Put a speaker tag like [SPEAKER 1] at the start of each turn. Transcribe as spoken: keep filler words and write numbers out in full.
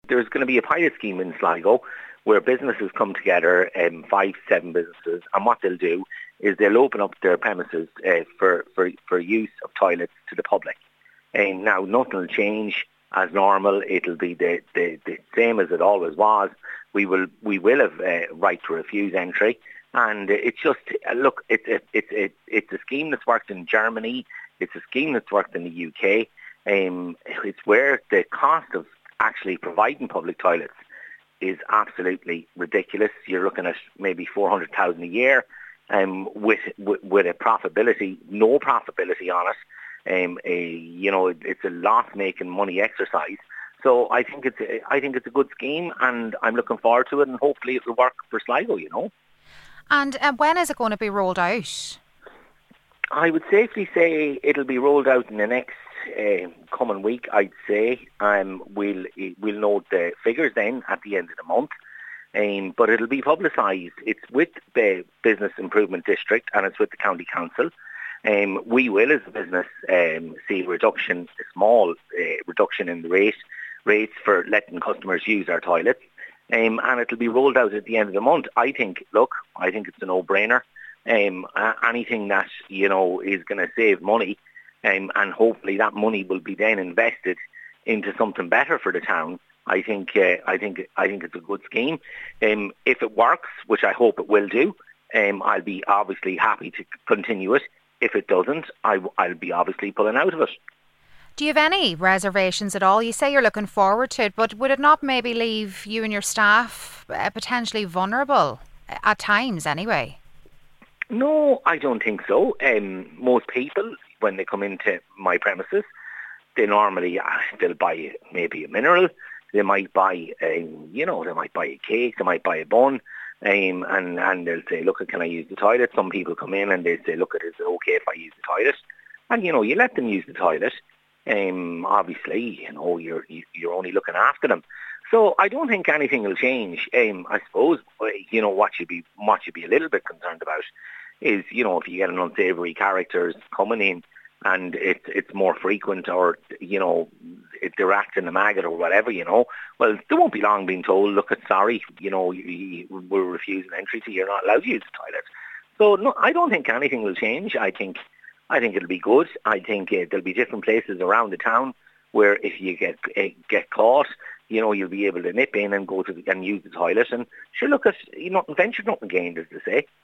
[SPEAKER 1] there's going to be a pilot scheme in Sligo where businesses come together, um, five, seven businesses, and what they'll do is they'll open up their premises uh, for, for, for use of toilets to the public. And now nothing will change as normal. It'll be the, the, the same as it always was. We will we will have a uh, right to refuse entry, and it's just uh, look, it's it, it, it, it's a scheme that's worked in Germany. It's a scheme that's worked in the U K. Um, it's where the cost of actually providing public toilets is absolutely ridiculous. You're looking at maybe four hundred thousand a year, um, with, with with a profitability, no profitability on it. Um, a, you know, it, it's a loss-making money exercise. So I think it's a, I think it's a good scheme, and I'm looking forward to it, and hopefully it will work for Sligo. You know.
[SPEAKER 2] And uh, when is it going to be rolled out?
[SPEAKER 1] I would safely say it'll be rolled out in the next uh, coming week. I'd say um, we'll we'll know the figures then at the end of the month. Um, but it'll be publicised. It's with the Business Improvement District and it's with the County Council. Um, we will, as a business, um, see a reduction, a small uh, reduction in the rate rates for letting customers use our toilets. Um, and it'll be rolled out at the end of the month. I think, look, I think it's a no-brainer. Um, uh, anything that, you know, is going to save money, um, and hopefully that money will be then invested into something better for the town. I think uh, I think I think it's a good scheme. Um, if it works, which I hope it will do, um, I'll be obviously happy to continue it. If it doesn't, I, I'll be obviously pulling out of it.
[SPEAKER 2] Do you have any reservations at all? You say you're looking forward to it, but would it not maybe leave you and your staff uh, potentially vulnerable at times anyway?
[SPEAKER 1] No, I don't think so. Um, most people, when they come into my premises, they normally uh, they'll buy maybe a mineral. They might buy, a, you know, they might buy a cake. They might buy a bun, um, and and they'll say, "Look, can I use the toilet?" Some people come in and they say, "Look, is it okay if I use the toilet?" And you know, you let them use the toilet. Um, obviously, you know, you're you're only looking after them. So I don't think anything will change. Um, I suppose, you know, what you'd be what you'd be a little bit concerned about is, you know, if you get an unsavoury characters coming in and it's it's more frequent, or, you know, if they're acting a maggot or whatever, you know, well, they won't be long being told, look, it's sorry, you know, you, you, we're refusing entry to you, you're not allowed to use the toilet. So no, I don't think anything will change. I think I think it'll be good. I think uh, there'll be different places around the town where if you get uh, get caught, you know, you'll be able to nip in and go to the, and use the toilet. And sure, look, at you know, nothing ventured, nothing gained, as they say.